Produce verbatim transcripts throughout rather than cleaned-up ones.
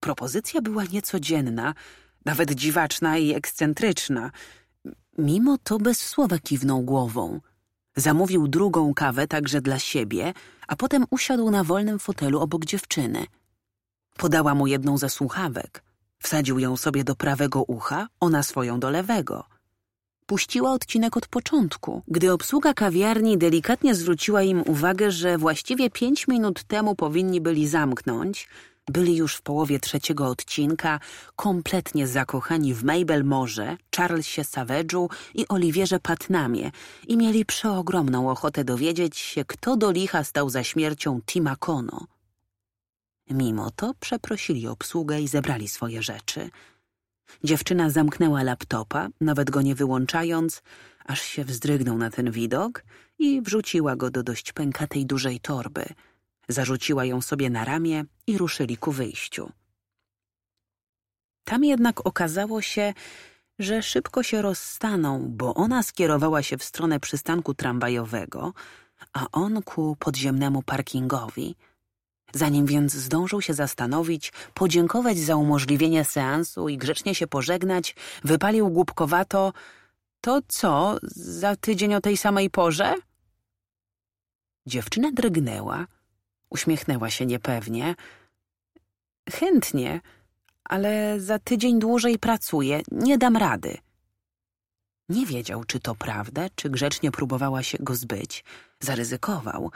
Propozycja była niecodzienna, nawet dziwaczna i ekscentryczna. Mimo to bez słowa kiwnął głową. Zamówił drugą kawę także dla siebie, a potem usiadł na wolnym fotelu obok dziewczyny. Podała mu jedną ze słuchawek. Wsadził ją sobie do prawego ucha, ona swoją do lewego. Puściła odcinek od początku, gdy obsługa kawiarni delikatnie zwróciła im uwagę, że właściwie pięć minut temu powinni byli zamknąć. Byli już w połowie trzeciego odcinka, kompletnie zakochani w Mabel Morze, Charlesie Savage'u i Olivierze Putnamie i mieli przeogromną ochotę dowiedzieć się, kto do licha stał za śmiercią Tima Kono. Mimo to przeprosili obsługę i zebrali swoje rzeczy. Dziewczyna zamknęła laptopa, nawet go nie wyłączając, aż się wzdrygnął na ten widok i wrzuciła go do dość pękatej dużej torby. Zarzuciła ją sobie na ramię i ruszyli ku wyjściu. Tam jednak okazało się, że szybko się rozstaną, bo ona skierowała się w stronę przystanku tramwajowego, a on ku podziemnemu parkingowi. Zanim więc zdążył się zastanowić, podziękować za umożliwienie seansu i grzecznie się pożegnać, wypalił głupkowato: to co, za tydzień o tej samej porze? Dziewczyna drgnęła, uśmiechnęła się niepewnie. Chętnie, ale za tydzień dłużej pracuję, nie dam rady. Nie wiedział, czy to prawda, czy grzecznie próbowała się go zbyć. Zaryzykował.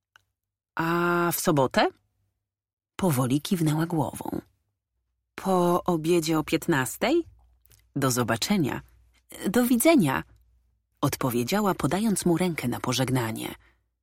A w sobotę? Powoli kiwnęła głową. Po obiedzie o piętnastej? Do zobaczenia. Do widzenia, odpowiedziała, podając mu rękę na pożegnanie.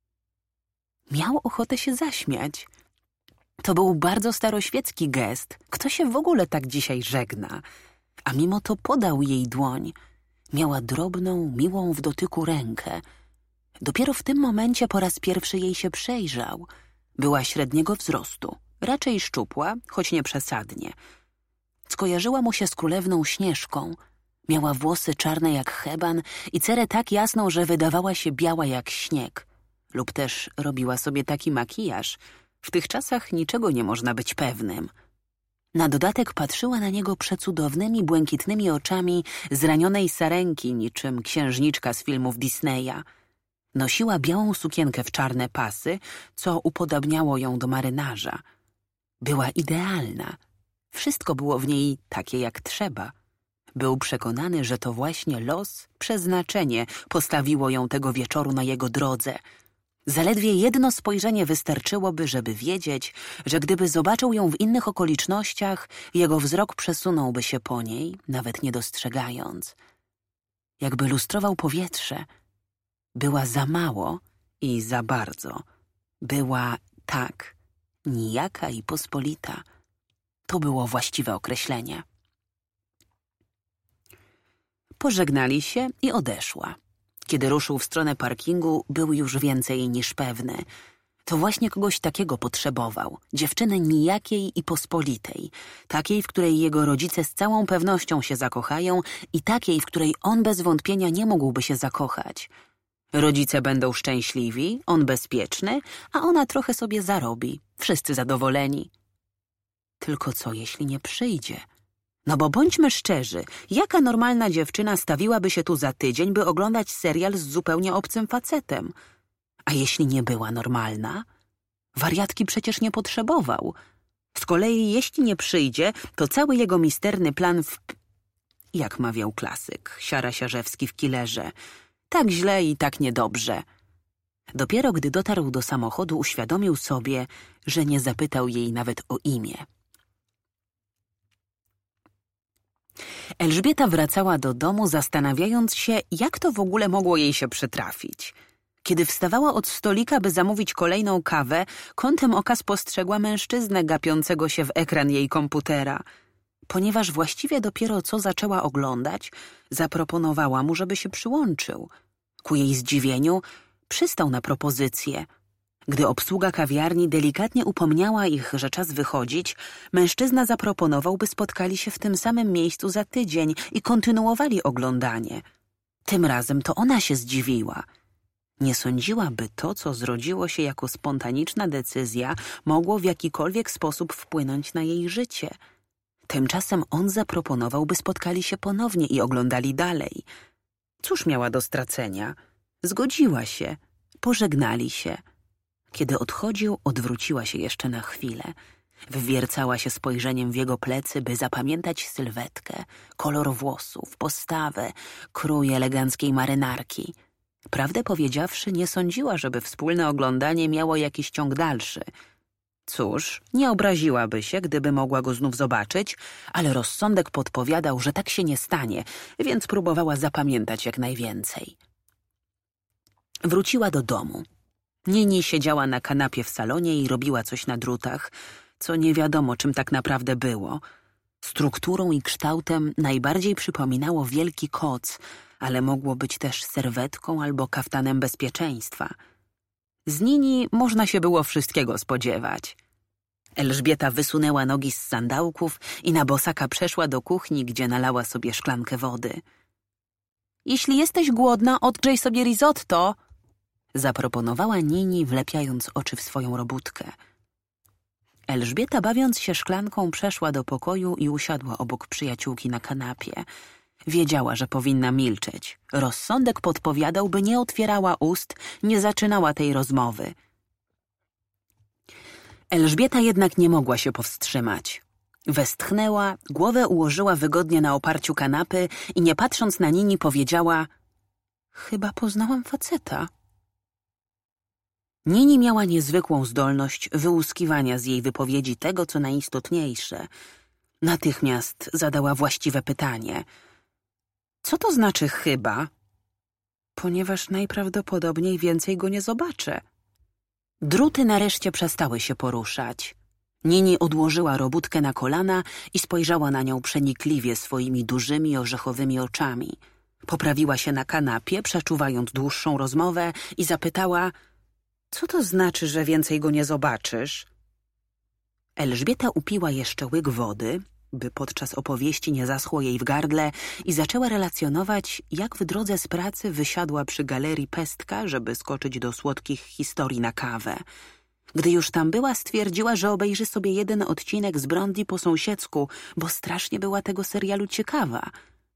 Miał ochotę się zaśmiać. To był bardzo staroświecki gest. Kto się w ogóle tak dzisiaj żegna? A mimo to podał jej dłoń. Miała drobną, miłą w dotyku rękę. Dopiero w tym momencie po raz pierwszy jej się przejrzał. Była średniego wzrostu, raczej szczupła, choć nie przesadnie. Skojarzyła mu się z królewną Śnieżką. Miała włosy czarne jak heban i cerę tak jasną, że wydawała się biała jak śnieg. Lub też robiła sobie taki makijaż. W tych czasach niczego nie można być pewnym. Na dodatek patrzyła na niego przecudownymi, błękitnymi oczami zranionej sarenki, niczym księżniczka z filmów Disneya. Nosiła białą sukienkę w czarne pasy, co upodabniało ją do marynarza. Była idealna. Wszystko było w niej takie jak trzeba. Był przekonany, że to właśnie los, przeznaczenie postawiło ją tego wieczoru na jego drodze. Zaledwie jedno spojrzenie wystarczyłoby, żeby wiedzieć, że gdyby zobaczył ją w innych okolicznościach, jego wzrok przesunąłby się po niej, nawet nie dostrzegając. Jakby lustrował powietrze. Była za mało i za bardzo. Była tak, nijaka i pospolita. To było właściwe określenie. Pożegnali się i odeszła. Kiedy ruszył w stronę parkingu, był już więcej niż pewny. To właśnie kogoś takiego potrzebował. Dziewczyny nijakiej i pospolitej. Takiej, w której jego rodzice z całą pewnością się zakochają i takiej, w której on bez wątpienia nie mógłby się zakochać. Rodzice będą szczęśliwi, on bezpieczny, a ona trochę sobie zarobi. Wszyscy zadowoleni. Tylko co, jeśli nie przyjdzie? No bo bądźmy szczerzy, jaka normalna dziewczyna stawiłaby się tu za tydzień, by oglądać serial z zupełnie obcym facetem? A jeśli nie była normalna? Wariatki przecież nie potrzebował. Z kolei jeśli nie przyjdzie, to cały jego misterny plan w... Jak mawiał klasyk, Siara Siarzewski w Killerze. Tak źle i tak niedobrze. Dopiero gdy dotarł do samochodu, uświadomił sobie, że nie zapytał jej nawet o imię. Elżbieta wracała do domu, zastanawiając się, jak to w ogóle mogło jej się przytrafić. Kiedy wstawała od stolika, by zamówić kolejną kawę, kątem oka spostrzegła mężczyznę gapiącego się w ekran jej komputera. Ponieważ właściwie dopiero co zaczęła oglądać, zaproponowała mu, żeby się przyłączył. Ku jej zdziwieniu przystał na propozycję. Gdy obsługa kawiarni delikatnie upomniała ich, że czas wychodzić, mężczyzna zaproponował, by spotkali się w tym samym miejscu za tydzień i kontynuowali oglądanie. Tym razem to ona się zdziwiła. Nie sądziła, by to, co zrodziło się jako spontaniczna decyzja, mogło w jakikolwiek sposób wpłynąć na jej życie. Tymczasem on zaproponował, by spotkali się ponownie i oglądali dalej. Cóż miała do stracenia? Zgodziła się. Pożegnali się. Kiedy odchodził, odwróciła się jeszcze na chwilę. Wwiercała się spojrzeniem w jego plecy, by zapamiętać sylwetkę, kolor włosów, postawę, krój eleganckiej marynarki. Prawdę powiedziawszy, nie sądziła, żeby wspólne oglądanie miało jakiś ciąg dalszy. Cóż, nie obraziłaby się, gdyby mogła go znów zobaczyć, ale rozsądek podpowiadał, że tak się nie stanie, więc próbowała zapamiętać jak najwięcej. Wróciła do domu. Nini siedziała na kanapie w salonie i robiła coś na drutach, co nie wiadomo, czym tak naprawdę było. Strukturą i kształtem najbardziej przypominało wielki koc, ale mogło być też serwetką albo kaftanem bezpieczeństwa. Z Nini można się było wszystkiego spodziewać. Elżbieta wysunęła nogi z sandałków i na bosaka przeszła do kuchni, gdzie nalała sobie szklankę wody. Jeśli jesteś głodna, odgrzej sobie risotto, zaproponowała Nini, wlepiając oczy w swoją robótkę. Elżbieta, bawiąc się szklanką, przeszła do pokoju i usiadła obok przyjaciółki na kanapie. Wiedziała, że powinna milczeć. Rozsądek podpowiadał, by nie otwierała ust, nie zaczynała tej rozmowy. Elżbieta jednak nie mogła się powstrzymać. Westchnęła, głowę ułożyła wygodnie na oparciu kanapy i nie patrząc na Nini powiedziała: chyba poznałam faceta. Nini miała niezwykłą zdolność wyłuskiwania z jej wypowiedzi tego, co najistotniejsze. Natychmiast zadała właściwe pytanie. Co to znaczy chyba? Ponieważ najprawdopodobniej więcej go nie zobaczę. Druty nareszcie przestały się poruszać. Nini odłożyła robótkę na kolana i spojrzała na nią przenikliwie swoimi dużymi, orzechowymi oczami. Poprawiła się na kanapie, przeczuwając dłuższą rozmowę i zapytała: co to znaczy, że więcej go nie zobaczysz? Elżbieta upiła jeszcze łyk wody, by podczas opowieści nie zaschło jej w gardle, i zaczęła relacjonować, jak w drodze z pracy wysiadła przy galerii Pestka, żeby skoczyć do słodkich historii na kawę. Gdy już tam była, stwierdziła, że obejrzy sobie jeden odcinek z Brondi po sąsiedzku, bo strasznie była tego serialu ciekawa.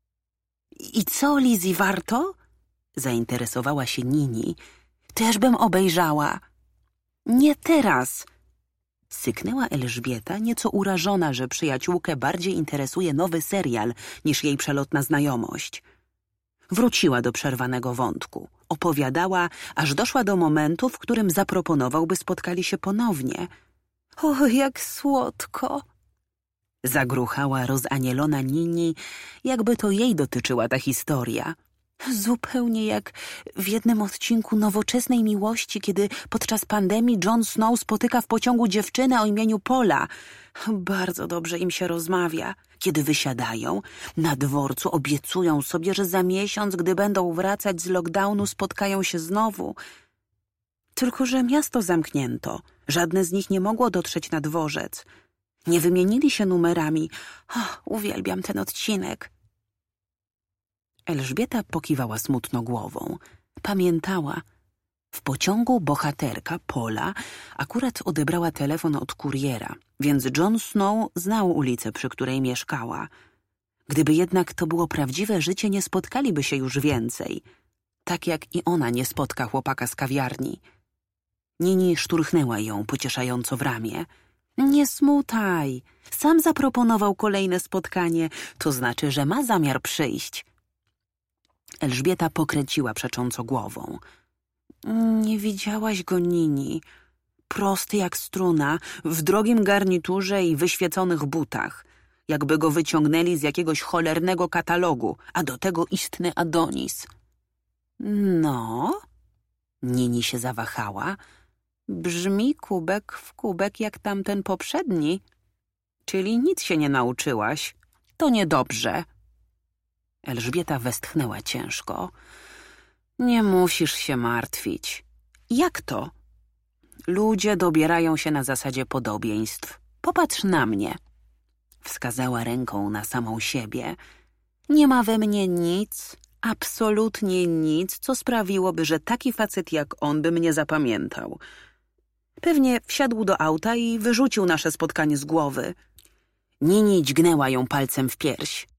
I co, Lizzie, warto? Zainteresowała się Nini. Też bym obejrzała. Nie teraz. Syknęła Elżbieta, nieco urażona, że przyjaciółkę bardziej interesuje nowy serial niż jej przelotna znajomość. Wróciła do przerwanego wątku. Opowiadała, aż doszła do momentu, w którym zaproponował, by spotkali się ponownie. O, jak słodko! Zagruchała rozanielona Nini, jakby to jej dotyczyła ta historia. Zupełnie jak w jednym odcinku Nowoczesnej Miłości, kiedy podczas pandemii Jon Snow spotyka w pociągu dziewczynę o imieniu Pola. Bardzo dobrze im się rozmawia. Kiedy wysiadają, na dworcu obiecują sobie, że za miesiąc, gdy będą wracać z lockdownu, spotkają się znowu. Tylko że miasto zamknięto. Żadne z nich nie mogło dotrzeć na dworzec. Nie wymienili się numerami. O, uwielbiam ten odcinek. Elżbieta pokiwała smutno głową. Pamiętała. W pociągu bohaterka, Pola, akurat odebrała telefon od kuriera, więc Jon Snow znał ulicę, przy której mieszkała. Gdyby jednak to było prawdziwe życie, nie spotkaliby się już więcej. Tak jak i ona nie spotka chłopaka z kawiarni. Nini szturchnęła ją pocieszająco w ramię. Nie smutaj. Sam zaproponował kolejne spotkanie. To znaczy, że ma zamiar przyjść. Elżbieta pokręciła przecząco głową. Nie widziałaś go, Nini. Prosty jak struna, w drogim garniturze i wyświeconych butach. Jakby go wyciągnęli z jakiegoś cholernego katalogu, a do tego istny Adonis. No? Nini się zawahała. Brzmi kubek w kubek jak tamten poprzedni. Czyli nic się nie nauczyłaś. To niedobrze. Elżbieta westchnęła ciężko. Nie musisz się martwić. Jak to? Ludzie dobierają się na zasadzie podobieństw. Popatrz na mnie. Wskazała ręką na samą siebie. Nie ma we mnie nic, absolutnie nic, co sprawiłoby, że taki facet jak on by mnie zapamiętał. Pewnie wsiadł do auta i wyrzucił nasze spotkanie z głowy. Nini dźgnęła ją palcem w pierś.